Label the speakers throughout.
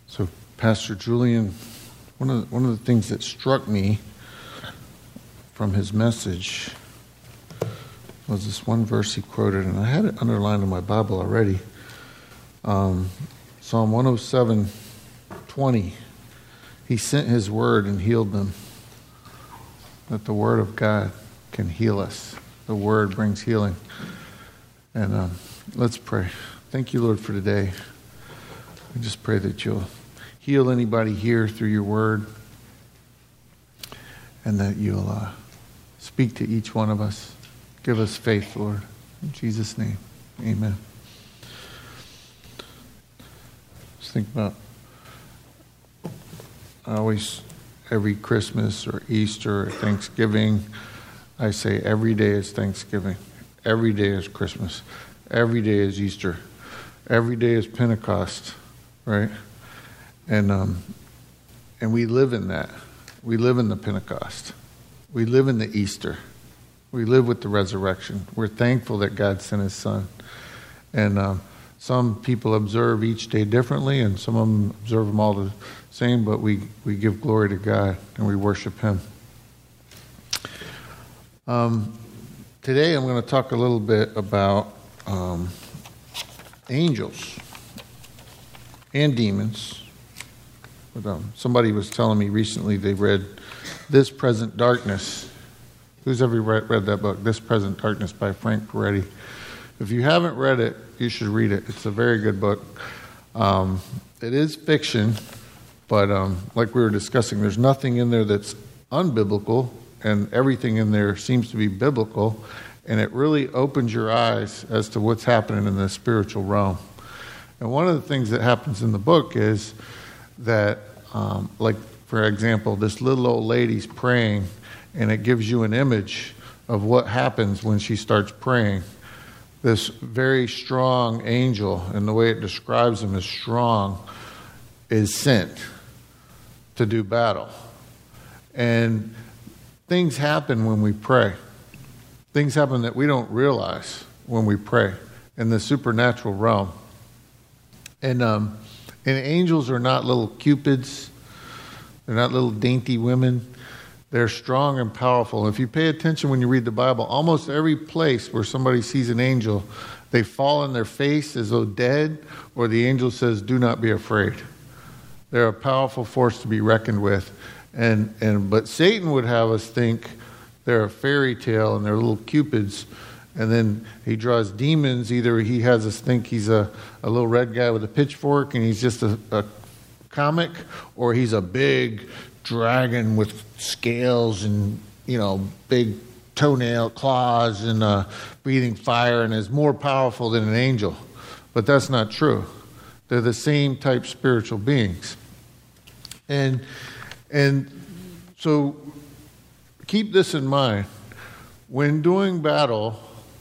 Speaker 1: So, Pastor Julian, one of the things that struck me from his message was this one verse he quoted, and I had it underlined in my Bible already. Psalm 107:20. He sent his word and healed them. That the word of God can heal us. The word brings healing. And let's pray. Thank you, Lord, for today. I just pray that you'll heal anybody here through your word, and that you'll speak to each one of us. Give us faith, Lord. In Jesus' name, amen. Just think about, every Christmas or Easter or Thanksgiving, I say every day is Thanksgiving. Every day is Christmas. Every day is Easter. Every day is Pentecost, right? And we live in that. We live in the Pentecost. We live in the Easter. We live with the resurrection. We're thankful that God sent his son. And some people observe each day differently, and some of them observe them all the same, but we give glory to God and we worship him. Today I'm going to talk a little bit about angels and demons. But, somebody was telling me recently they read This Present Darkness. Who's ever read that book, This Present Darkness by Frank Peretti? If you haven't read it, you should read it. It's a very good book. It is fiction, but like we were discussing, there's nothing in there that's unbiblical, and everything in there seems to be biblical, and it really opens your eyes as to what's happening in the spiritual realm. And one of the things that happens in the book is that, like, for example, this little old lady's praying, and it gives you an image of what happens when she starts praying. This very strong angel, and the way it describes him as strong, is sent to do battle. And things happen when we pray. Things happen that we don't realize when we pray in the supernatural realm. And angels are not little cupids. They're not little dainty women. They're strong and powerful. If you pay attention when you read the Bible, almost every place where somebody sees an angel, they fall on their face as though dead, or the angel says, "Do not be afraid." They're a powerful force to be reckoned with. But Satan would have us think they're a fairy tale and they're little cupids. And then he draws demons. Either he has us think he's a little red guy with a pitchfork and he's just a comic, or he's a big dragon with scales and, big toenail claws and breathing fire and is more powerful than an angel. But that's not true. They're the same type spiritual beings. And so keep this in mind. When doing battle,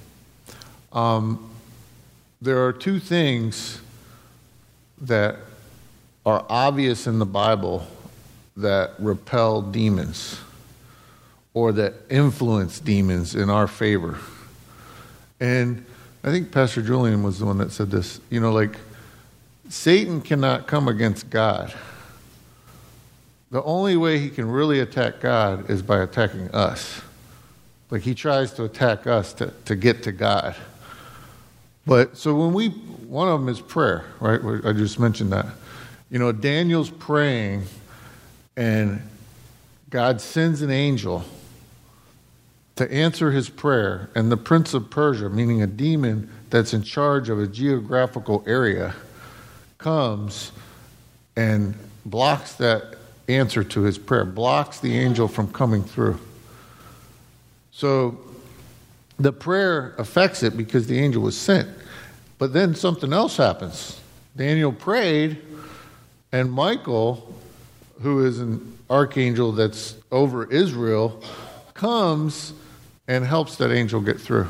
Speaker 1: there are two things that are obvious in the Bible that repel demons or that influence demons in our favor. And I think Pastor Julian was the one that said this. Satan cannot come against God. The only way he can really attack God is by attacking us. Like, he tries to attack us to get to God. But so one of them is prayer, right? I just mentioned that. Daniel's praying, and God sends an angel to answer his prayer, and the prince of Persia, meaning a demon that's in charge of a geographical area, comes and blocks that answer to his prayer, blocks the angel from coming through. So the prayer affects it because the angel was sent. But then something else happens. Daniel prayed, and Michael, who is an archangel that's over Israel, comes and helps that angel get through.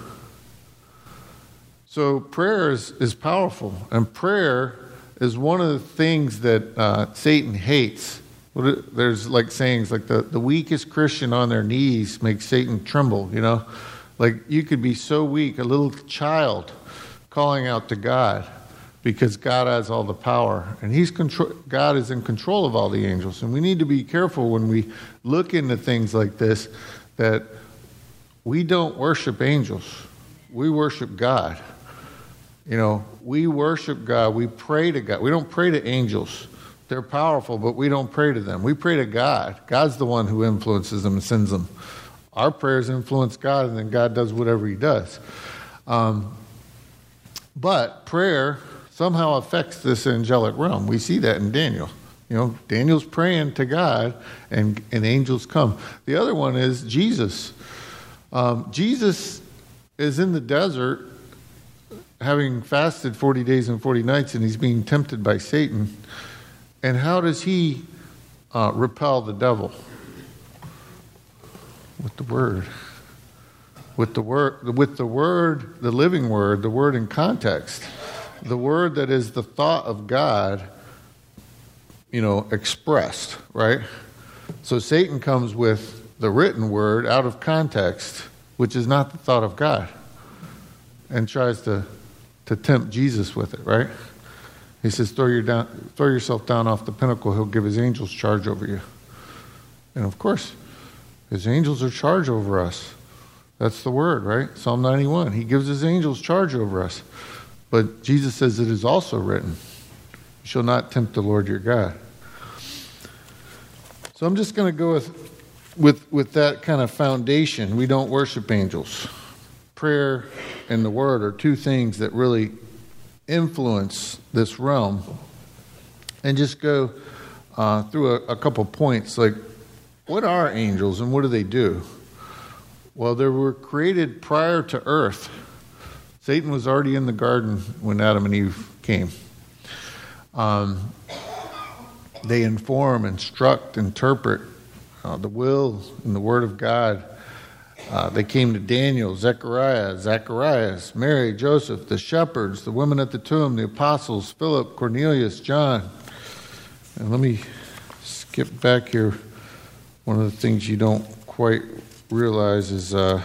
Speaker 1: So prayer is powerful, and prayer is one of the things that Satan hates. There's like sayings like the weakest Christian on their knees makes Satan tremble, Like, you could be so weak, a little child calling out to God, because God has all the power, and God is in control of all the angels. And we need to be careful when we look into things like this, that we don't worship angels. We worship God. We worship God. We pray to God. We don't pray to angels. They're powerful, but we don't pray to them. We pray to God. God's the one who influences them and sends them. Our prayers influence God, and then God does whatever he does. But prayer somehow affects this angelic realm. We see that in Daniel. Daniel's praying to God, and angels come. The other one is Jesus. Jesus is in the desert, having fasted 40 days and 40 nights, and he's being tempted by Satan. And how does he repel the devil? With the word. With the word, the living word, the word in context. The word that is the thought of God, expressed, right? So Satan comes with the written word out of context, which is not the thought of God, and tries to tempt Jesus with it, right? He says, throw yourself down off the pinnacle. He'll give his angels charge over you. And of course, his angels are charge over us. That's the word, right? Psalm 91. He gives his angels charge over us. But Jesus says it is also written, you shall not tempt the Lord your God. So I'm just going to go with that kind of foundation. We don't worship angels. Prayer and the word are two things that really influence this realm. And just go through a couple points, like what are angels and what do they do? Well, they were created prior to earth. Satan was already in the garden when Adam and Eve came. They inform, instruct, interpret the will and the word of God. They came to Daniel, Zacharias, Mary, Joseph, the shepherds, the women at the tomb, the apostles, Philip, Cornelius, John. And let me skip back here. One of the things you don't quite realize is the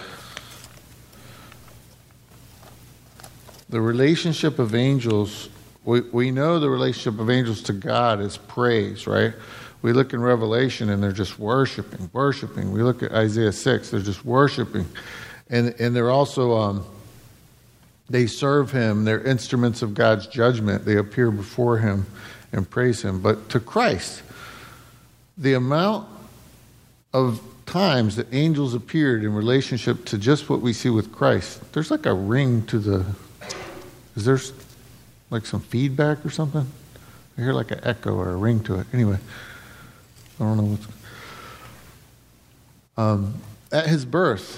Speaker 1: relationship of angels. We know the relationship of angels to God is praise, right? We look in Revelation and they're just worshiping. We look at Isaiah 6, they're just worshiping. And they're also, they serve him. They're instruments of God's judgment. They appear before him and praise him. But to Christ, the amount of times that angels appeared in relationship to just what we see with Christ, there's like a ring to the... Is there like some feedback or something? I hear like an echo or a ring to it. Anyway, I don't know what's... at his birth...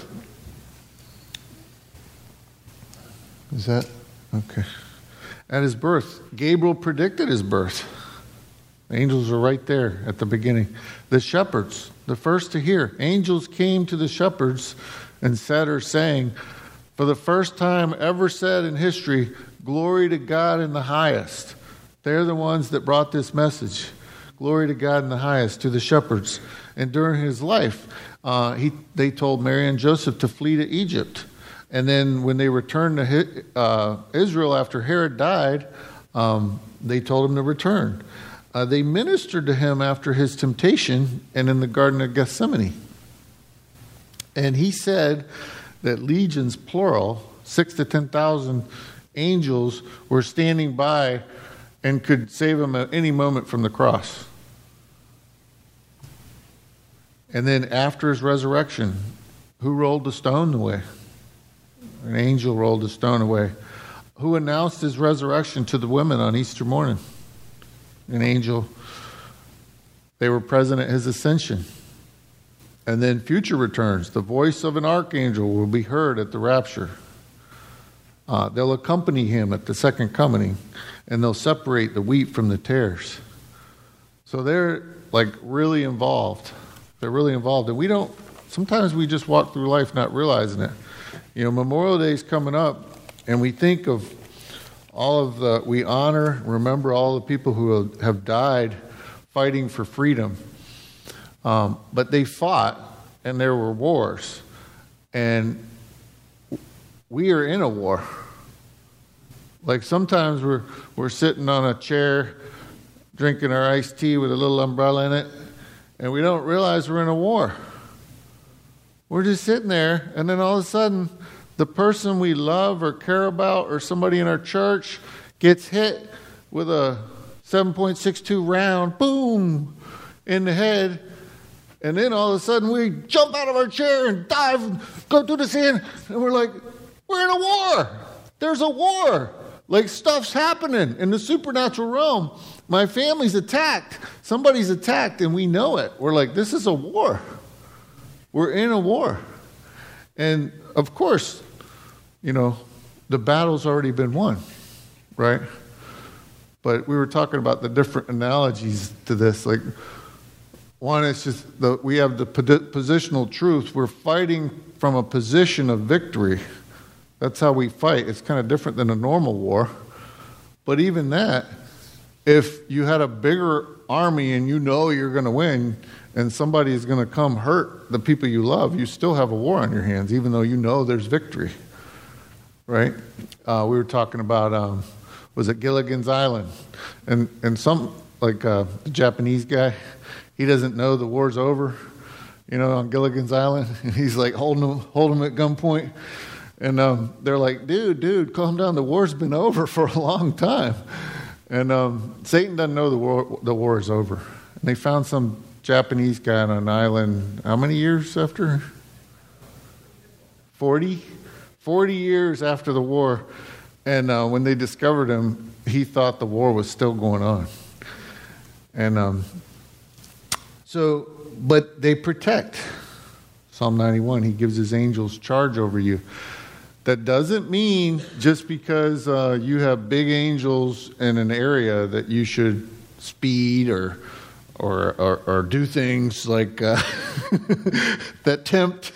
Speaker 1: Is that... Okay. At his birth, Gabriel predicted his birth. Angels are right there at the beginning. The shepherds, the first to hear. Angels came to the shepherds and said or sang, for the first time ever said in history, glory to God in the highest. They're the ones that brought this message. Glory to God in the highest to the shepherds. And during his life, they told Mary and Joseph to flee to Egypt. And then when they returned to Israel after Herod died, they told him to return. They ministered to him after his temptation and in the Garden of Gethsemane. And he said that legions, plural, 6,000 to 10,000 angels were standing by and could save him at any moment from the cross. And then after his resurrection, who rolled the stone away? An angel rolled the stone away. Who announced his resurrection to the women on Easter morning? An angel. They were present at his ascension. And then future returns. The voice of an archangel will be heard at the rapture. They'll accompany him at the second coming, and they'll separate the wheat from the tares. So they're like really involved. They're really involved. And sometimes we just walk through life not realizing it. Memorial Day is coming up, and we think of we remember all the people who have died fighting for freedom. But they fought, and there were wars. And we are in a war. Like sometimes we're sitting on a chair drinking our iced tea with a little umbrella in it, and we don't realize we're in a war. We're just sitting there, and then all of a sudden, the person we love or care about or somebody in our church gets hit with a 7.62 round, boom, in the head. And then all of a sudden we jump out of our chair and dive, go through the sand, and we're like, we're in a war. There's a war. Like stuff's happening in the supernatural realm. My family's attacked. Somebody's attacked, and we know it. We're like, this is a war. We're in a war. And of course, the battle's already been won, right? But we were talking about the different analogies to this. Like, one is just we have the positional truth. We're fighting from a position of victory. That's how we fight. It's kind of different than a normal war. But even that, if you had a bigger army and you know you're going to win and somebody is going to come hurt the people you love, you still have a war on your hands, even though you know there's victory. Right? We were talking about, was it Gilligan's Island? And some, like the Japanese guy, he doesn't know the war's over, on Gilligan's Island. And he's like holding him at gunpoint. And they're like, dude, calm down. The war's been over for a long time. And Satan doesn't know the war is over. And they found some Japanese guy on an island, how many years after? 40? 40 years after the war. And when they discovered him, he thought the war was still going on. And but they protect. Psalm 91, he gives his angels charge over you. That doesn't mean just because you have big angels in an area that you should speed or do things like that tempt.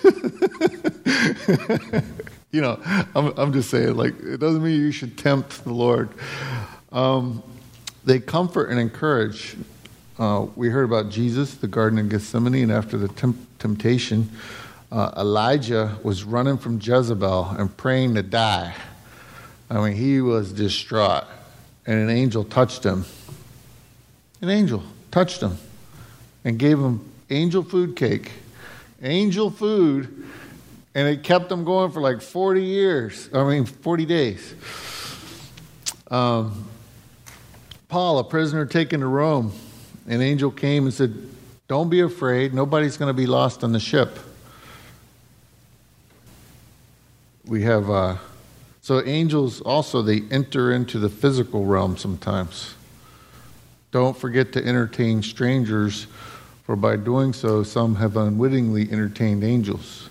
Speaker 1: I'm just saying, like, it doesn't mean you should tempt the Lord. They comfort and encourage. We heard about Jesus, the Garden of Gethsemane, and after the temptation, Elijah was running from Jezebel and praying to die. I mean, he was distraught. And an angel touched him. An angel touched him and gave him angel food cake. Angel food. And it kept him going for like 40 days. Paul, a prisoner taken to Rome, an angel came and said, don't be afraid. Nobody's going to be lost on the ship. We have, so angels also, they enter into the physical realm sometimes. Don't forget to entertain strangers, for by doing so, some have unwittingly entertained angels.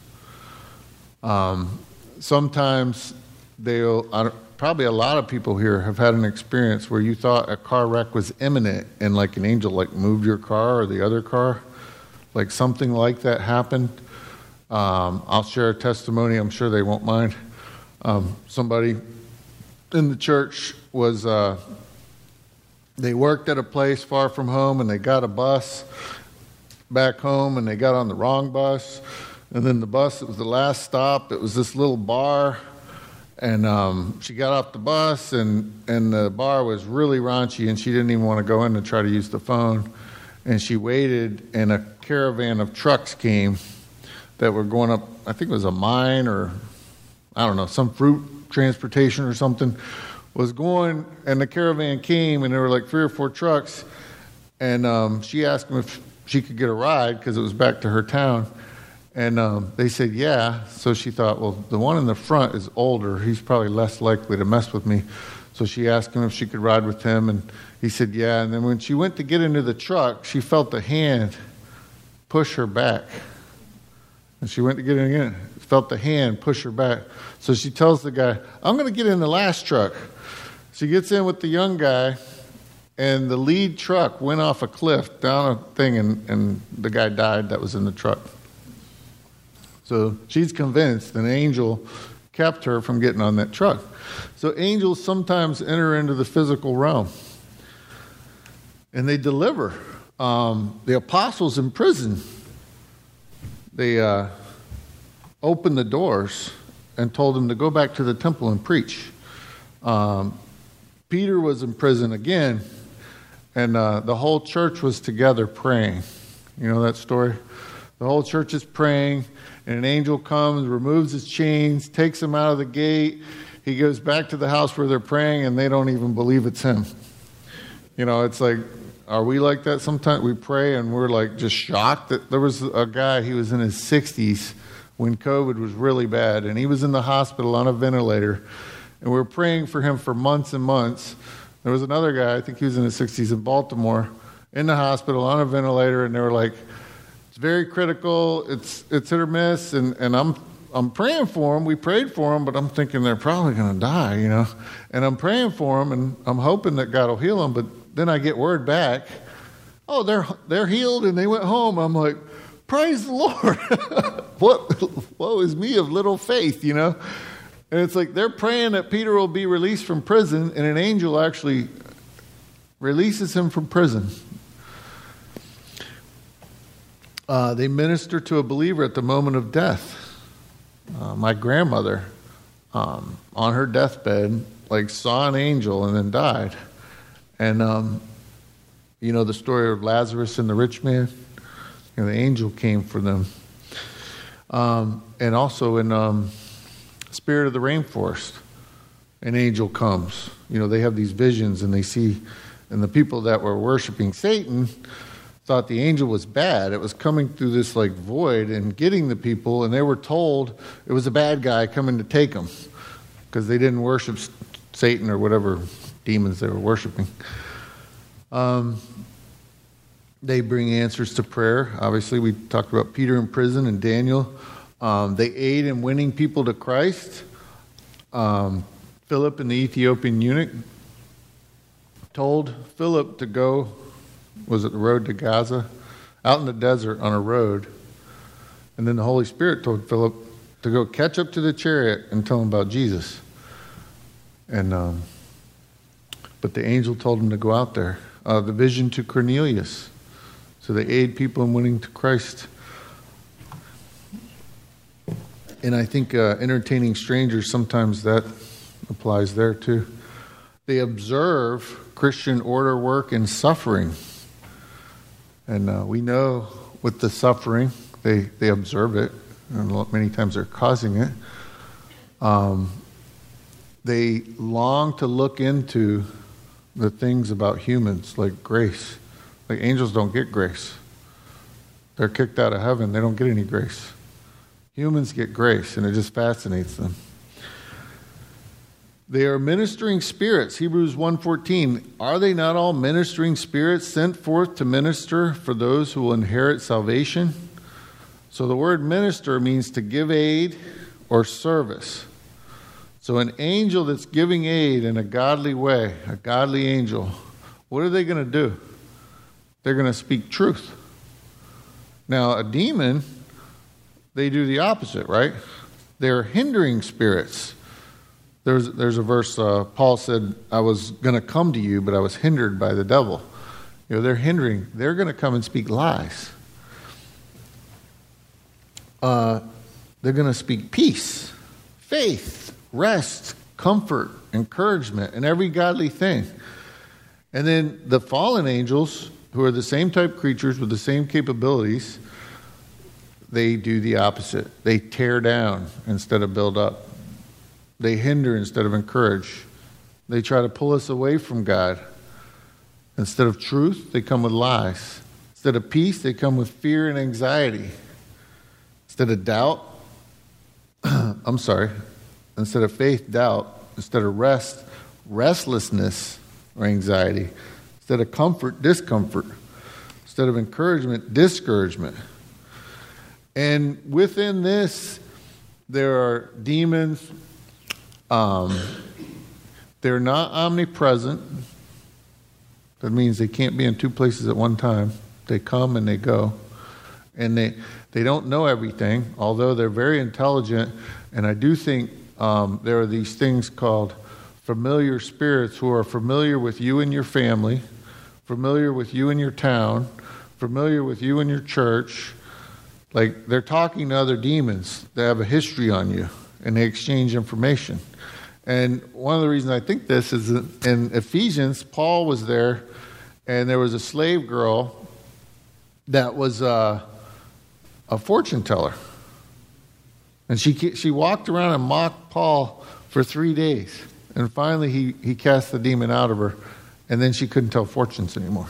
Speaker 1: Sometimes probably a lot of people here have had an experience where you thought a car wreck was imminent and like an angel like moved your car or the other car. Like something like that happened. I'll share a testimony. I'm sure they won't mind. Somebody in the church was, they worked at a place far from home and they got a bus back home and they got on the wrong bus. And then the bus, it was the last stop. It was this little bar. And she got off the bus and the bar was really raunchy and she didn't even want to go in to try to use the phone. And she waited and a caravan of trucks came that were going up, I think it was a mine or, I don't know, some fruit transportation or something was going, and the caravan came, and there were like 3 or 4 trucks, and she asked them if she could get a ride because it was back to her town, and they said yeah. So she thought, well, the one in the front is older. He's probably less likely to mess with me. So she asked him if she could ride with him, and he said yeah. And then when she went to get into the truck, she felt a hand push her back. And she went to get in again, felt the hand push her back. So she tells the guy, I'm going to get in the last truck. She gets in with the young guy, and the lead truck went off a cliff down a thing, and the guy died that was in the truck. So she's convinced an angel kept her from getting on that truck. So angels sometimes enter into the physical realm, and they deliver. The apostles in prison, they opened the doors and told them to go back to the temple and preach. Peter was in prison again, and the whole church was together praying. You know that story? The whole church is praying, and an angel comes, removes his chains, takes him out of the gate. He goes back to the house where they're praying, and they don't even believe it's him. You know, it's like, are we like that sometimes? We pray, and we're like just shocked. That there was a guy, he was in his 60s when COVID was really bad, and he was in the hospital on a ventilator, and we were praying for him for months and months. There was another guy, I think he was in his 60s in Baltimore, in the hospital on a ventilator, and they were like, it's very critical, it's hit or miss, and I'm praying for him. We prayed for him, but I'm thinking they're probably going to die, you know. And I'm praying for him, and I'm hoping that God will heal him. But then I get word back, oh, they're healed, and they went home. I'm like, praise the Lord. Woe is me of little faith, you know. And it's like they're praying that Peter will be released from prison, and an angel actually releases him from prison. They minister to a believer at the moment of death. My grandmother, on her deathbed, like saw an angel and then died. And you know the story of Lazarus and the rich man? You know, the angel came for them. And also in Spirit of the Rainforest, an angel comes. You know, they have these visions and they see, and the people that were worshiping Satan thought the angel was bad. It was coming through this like void and getting the people, and they were told it was a bad guy coming to take them because they didn't worship Satan or whatever demons they were worshiping. They bring answers to prayer. Obviously, we talked about Peter in prison and Daniel. They aid in winning people to Christ. Philip and the Ethiopian eunuch told Philip to go, was it the road to Gaza? Out in the desert on a road. And then the Holy Spirit told Philip to go catch up to the chariot and tell him about Jesus. And but the angel told him to go out there. The vision to Cornelius. So they aid people in winning to Christ. And I think entertaining strangers, sometimes that applies there too. They observe Christian order, work, and suffering. And we know with the suffering, they observe it, and many times they're causing it. They long to look into the things about humans, like grace. Like angels don't get grace. They're kicked out of heaven. They don't get any grace. Humans get grace, and it just fascinates them. They are ministering spirits. Hebrews 1:14. Are they not all ministering spirits sent forth to minister for those who will inherit salvation? So the word minister means to give aid or service. So an angel that's giving aid in a godly way, a godly angel, what are they going to do? They're going to speak truth. Now, a demon, they do the opposite, right? They're hindering spirits. There's a verse, Paul said, I was going to come to you, but I was hindered by the devil. You know, they're hindering. They're going to come and speak lies. They're going to speak peace, faith, rest, comfort, encouragement, and every godly thing. And then the fallen angels, who are the same type creatures with the same capabilities, they do the opposite. They tear down instead of build up. They hinder instead of encourage. They try to pull us away from God. Instead of truth, they come with lies. Instead of peace, they come with fear and anxiety. Instead of doubt, instead of faith, doubt. Instead of rest, restlessness or anxiety. Instead of comfort, discomfort. Instead of encouragement, discouragement. And within this, there are demons. They're not omnipresent. That means they can't be in two places at one time. They come and they go. And they don't know everything, although they're very intelligent. And I do think there are these things called familiar spirits who are familiar with you and your family, familiar with you and your town, familiar with you and your church. Like they're talking to other demons that have a history on you, and they exchange information. And one of the reasons I think this is in Ephesians, Paul was there, and there was a slave girl that was a fortune teller. And she walked around and mocked Paul for 3 days. And finally he cast the demon out of her, and then she couldn't tell fortunes anymore.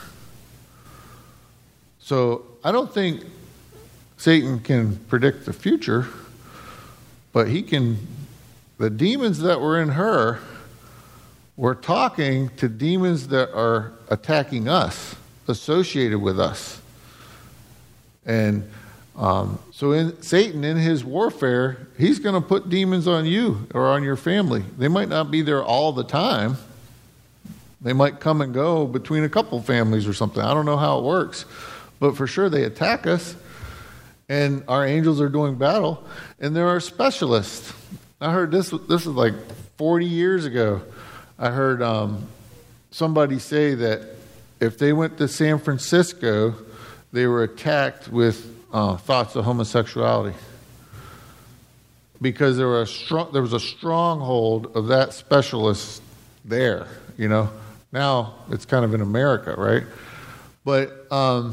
Speaker 1: So I don't think Satan can predict the future, but he can. The demons that were in her were talking to demons that are attacking us, associated with us. And so Satan, in his warfare, he's going to put demons on you or on your family. They might not be there all the time. They might come and go between a couple families or something. I don't know how it works. But for sure, they attack us. And our angels are doing battle. And there are specialists. I heard this is like 40 years ago. I heard somebody say that if they went to San Francisco, they were attacked with thoughts of homosexuality, because there was a stronghold of that specialist there. Now it's kind of in America, right? But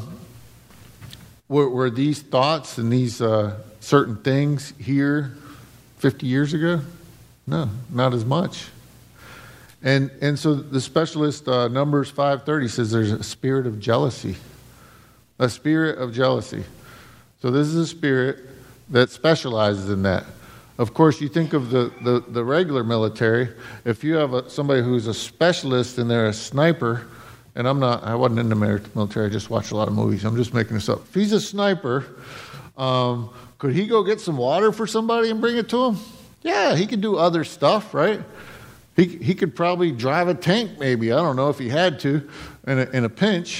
Speaker 1: were these thoughts and these certain things here 50 years ago? No, not as much. And so the specialist, Numbers 5:30 says there's a spirit of jealousy. A spirit of jealousy. So this is a spirit that specializes in that. Of course, you think of the regular military. If you have somebody who's a specialist and they're a sniper, and I wasn't in the military, I just watched a lot of movies. I'm just making this up. If he's a sniper, could he go get some water for somebody and bring it to him? Yeah, he could do other stuff, right? He could probably drive a tank, maybe. I don't know if he had to in a pinch.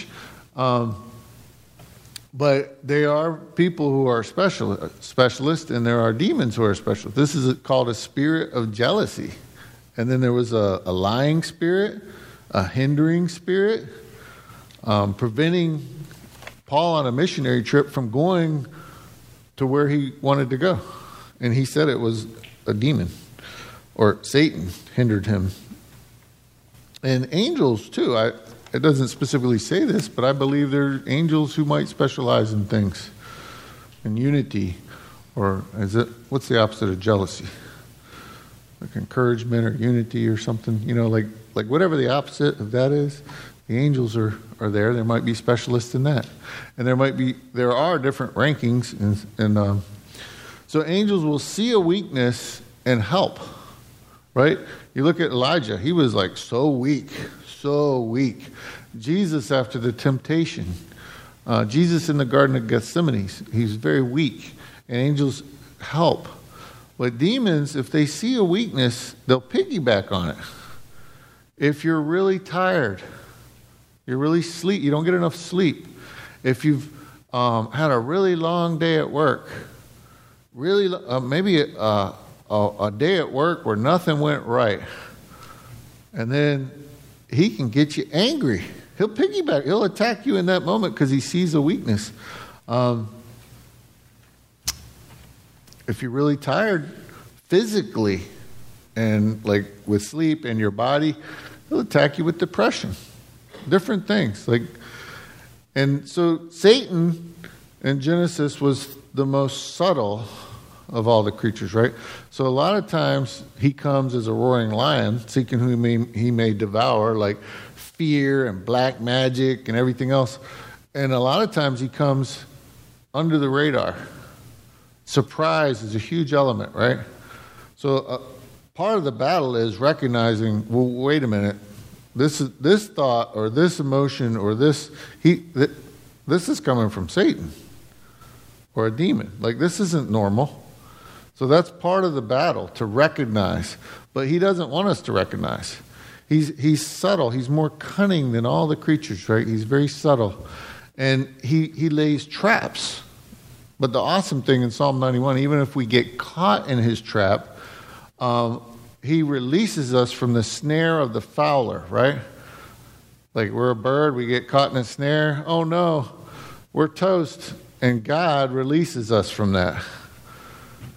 Speaker 1: But they are people who are specialists, and there are demons who are specialists. This is called a spirit of jealousy. And then there was a lying spirit, a hindering spirit, preventing Paul on a missionary trip from going to where he wanted to go. And he said it was a demon, or Satan hindered him. And angels, too. It doesn't specifically say this, but I believe there are angels who might specialize in things. In unity, or what's the opposite of jealousy? Like encouragement or unity or something. Like whatever the opposite of that is, the angels are there. There might be specialists in that. And there are different rankings. And so angels will see a weakness and help, right? You look at Elijah. He was like so weak. Jesus, after the temptation, Jesus in the Garden of Gethsemane, he's very weak, and angels help. But demons, if they see a weakness, they'll piggyback on it. If you're really tired, you don't get enough sleep. If you've had a really long day at work, maybe a day at work where nothing went right, and then he can get you angry. He'll piggyback. He'll attack you in that moment because he sees a weakness. If you're really tired physically and like with sleep and your body, he'll attack you with depression. Different things. And so Satan in Genesis was the most subtle of all the creatures, right? So a lot of times he comes as a roaring lion, seeking whom he may devour, like fear and black magic and everything else. And a lot of times he comes under the radar. Surprise is a huge element, right? So part of the battle is recognizing, well, wait a minute, this thought or this emotion or this is coming from Satan or a demon. Like, this isn't normal. So that's part of the battle, to recognize. But he doesn't want us to recognize. He's subtle. He's more cunning than all the creatures, right? He's very subtle. And he lays traps. But the awesome thing in Psalm 91, even if we get caught in his trap, he releases us from the snare of the fowler, right? Like we're a bird, we get caught in a snare. Oh no, we're toast. And God releases us from that.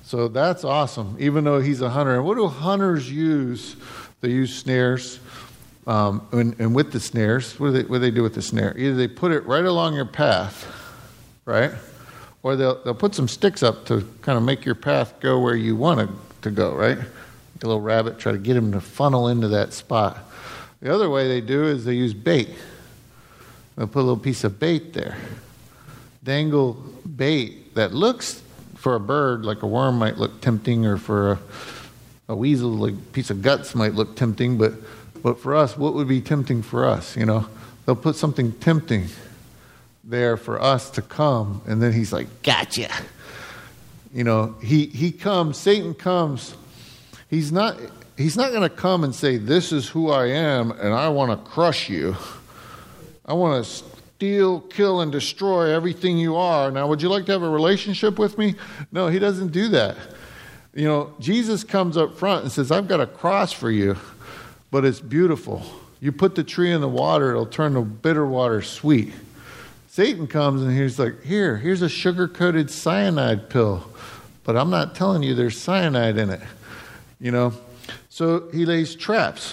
Speaker 1: So that's awesome, even though he's a hunter. And what do hunters use? They use snares. And with the snares, what do they do with the snare? Either they put it right along your path, right? Or they'll put some sticks up to kind of make your path go where you want it to go, right? Like a little rabbit, try to get him to funnel into that spot. The other way they do is they use bait. They'll put a little piece of bait there. Dangle bait that looks, for a bird, like a worm might look tempting, or for a weasel, like a piece of guts might look tempting, but for us, what would be tempting for us? You know, they'll put something tempting there for us to come, and then he's like, gotcha. You know, he comes, Satan comes. He's not going to come and say, this is who I am, and I want to crush you. I want to steal, kill, and destroy everything you are. Now, would you like to have a relationship with me? No, he doesn't do that. You know, Jesus comes up front and says, I've got a cross for you, but it's beautiful. You put the tree in the water, it'll turn the bitter water sweet. Satan comes and he's like, here's a sugar-coated cyanide pill, but I'm not telling you there's cyanide in it. You know, so he lays traps,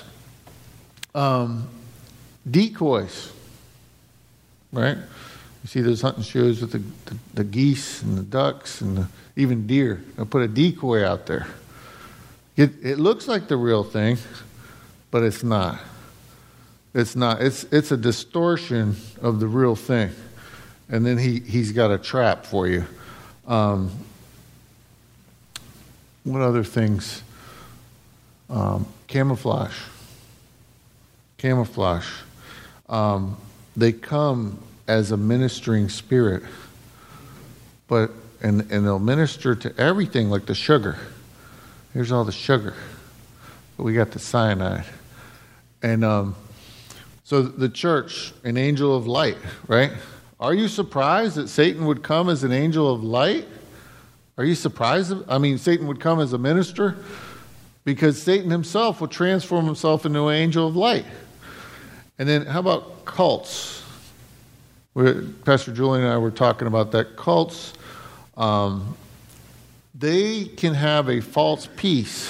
Speaker 1: decoys, right? You see those hunting shows with the geese and the ducks and even deer. They'll put a decoy out there. It looks like the real thing, but it's not. It's not. It's a distortion of the real thing. And then he's got a trap for you. What other things? Camouflage. They come as a ministering spirit, and they'll minister to everything, like the sugar. Here's all the sugar, but we got the cyanide. And so the church, an angel of light, right? Are you surprised that Satan would come as an angel of light? Are you surprised? Satan would come as a minister, because Satan himself will transform himself into an angel of light. And then how about cults? Pastor Julie and I were talking about that. Cults, they can have a false peace.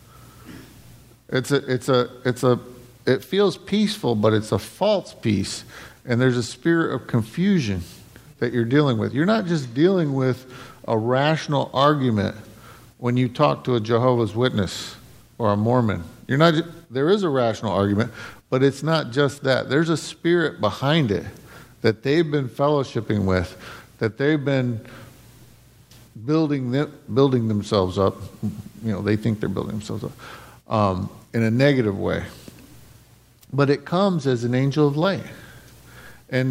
Speaker 1: It feels peaceful, but it's a false peace. And there's a spirit of confusion that you're dealing with. You're not just dealing with a rational argument when you talk to a Jehovah's Witness or a Mormon. There is a rational argument, but it's not just that. There's a spirit behind it that they've been fellowshipping with, that they've been building themselves up. You know, they think they're building themselves up in a negative way. But it comes as an angel of light. And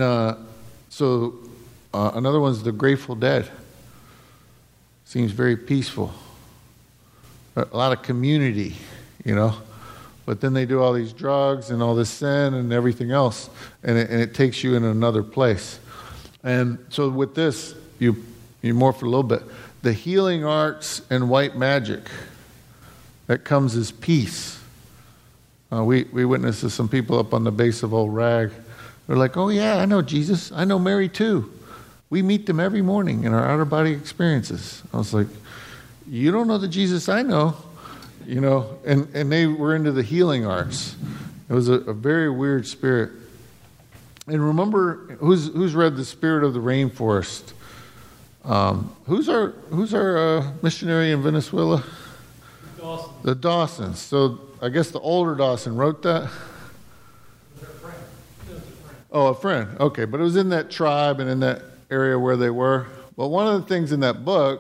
Speaker 1: another one's the Grateful Dead. Seems very peaceful. A lot of community, you know. But then they do all these drugs and all this sin and everything else, and it takes you in another place. And so with this, you morph a little bit. The healing arts and white magic, that comes as peace. We witnessed to some people up on the base of Old Rag. They're like, oh yeah, I know Jesus. I know Mary too. We meet them every morning in our outer body experiences. I was like, you don't know the Jesus I know. You know, and they were into the healing arts. It was a very weird spirit. And remember, who's read The Spirit of the Rainforest? Who's our missionary in Venezuela?
Speaker 2: Dawson.
Speaker 1: The Dawsons. So I guess the older Dawson wrote that.
Speaker 2: It was a friend.
Speaker 1: Oh, a friend. Okay, but it was in that tribe and in that area where they were. Well, one of the things in that book,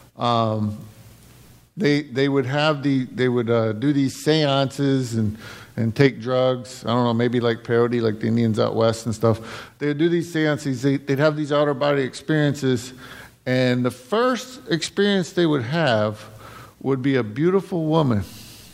Speaker 1: they would do these seances and take drugs. I don't know, maybe like peyote, like the Indians out west and stuff. They would do these seances. They'd have these outer body experiences, and the first experience they would have would be a beautiful woman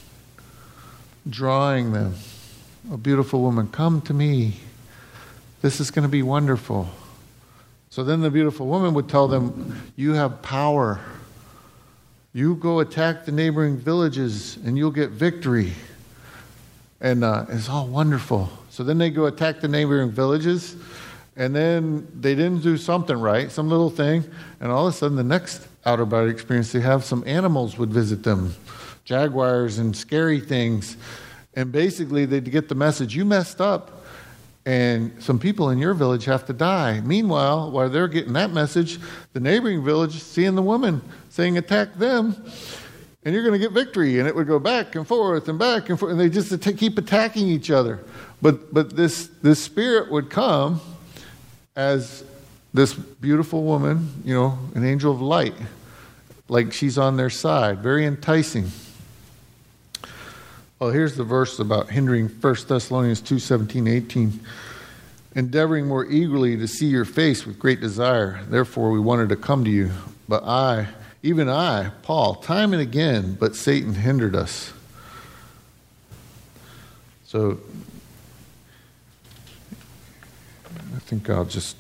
Speaker 1: drawing them. A beautiful woman, come to me. This is going to be wonderful. So then the beautiful woman would tell them, you have power. You go attack the neighboring villages and you'll get victory. And it's all wonderful. So then they go attack the neighboring villages, And then they didn't do something right, some little thing, and all of a sudden the next out-of-body experience they have, some animals would visit them, jaguars and scary things. And basically they'd get the message, you messed up, and some people in your village have to die. Meanwhile, while they're getting that message, the neighboring village seeing the woman saying, attack them, and you're going to get victory. And it would go back and forth, and they just keep attacking each other. But this spirit would come as this beautiful woman, an angel of light, like she's on their side, very enticing. Well, here's the verse about hindering 1 Thessalonians 2:17-18. Endeavoring more eagerly to see your face with great desire. Therefore, we wanted to come to you. But even I, Paul, time and again, but Satan hindered us. So, I think I'll just...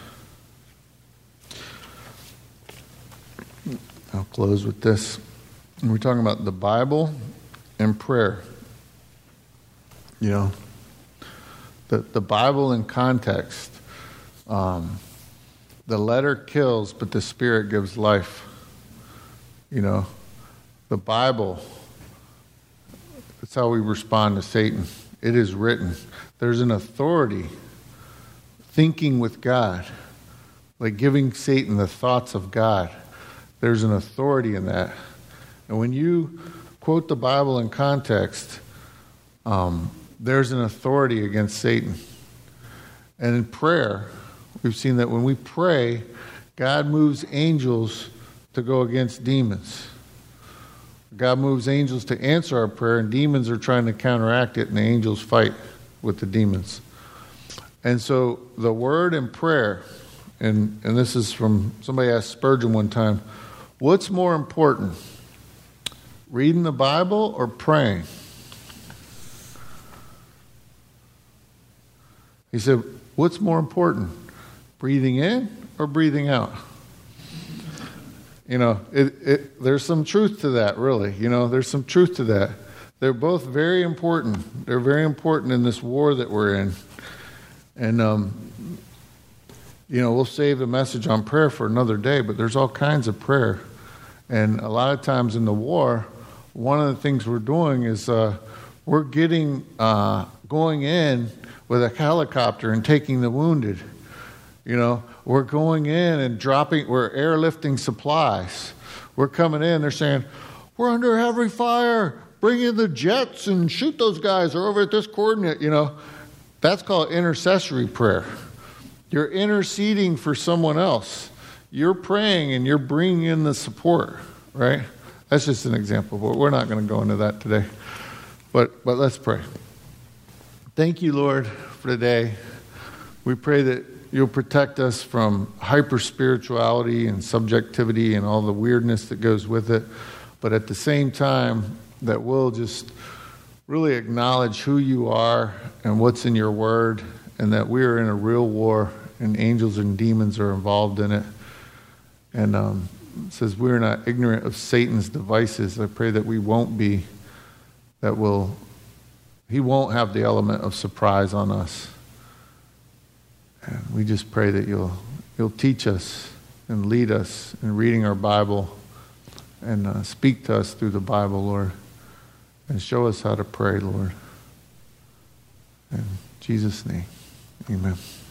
Speaker 1: I'll close with this. We're talking about the Bible and prayer. The Bible in context. The letter kills, but the Spirit gives life. The Bible, that's how we respond to Satan. It is written. There's an authority. Thinking with God, like giving Satan the thoughts of God. There's an authority in that. And when you quote the Bible in context, there's an authority against Satan. And in prayer, we've seen that when we pray, God moves angels to go against demons. God moves angels to answer our prayer, and demons are trying to counteract it, and the angels fight with the demons. And so the word and prayer, and this is from, somebody asked Spurgeon one time, what's more important, reading the Bible or praying? He said, what's more important, breathing in or breathing out? There's some truth to that, really. There's some truth to that. They're both very important. They're very important in this war that we're in. And, we'll save the message on prayer for another day, but there's all kinds of prayer. And a lot of times in the war, one of the things we're doing is we're going in with a helicopter and taking the wounded. We're going in and we're airlifting supplies. We're coming in, they're saying, we're under heavy fire, bring in the jets and shoot those guys, they're over at this coordinate, That's called intercessory prayer. You're interceding for someone else. You're praying and you're bringing in the support, right? That's just an example, but we're not going to go into that today. But let's pray. Thank you, Lord, for today. We pray that you'll protect us from hyper-spirituality and subjectivity and all the weirdness that goes with it. But at the same time, that we'll just really acknowledge who you are and what's in your word, and that we are in a real war and angels and demons are involved in it. And it says we're not ignorant of Satan's devices. I pray that we won't be, he won't have the element of surprise on us. And we just pray that you'll teach us and lead us in reading our Bible and speak to us through the Bible, Lord, and show us how to pray, Lord. In Jesus' name, amen.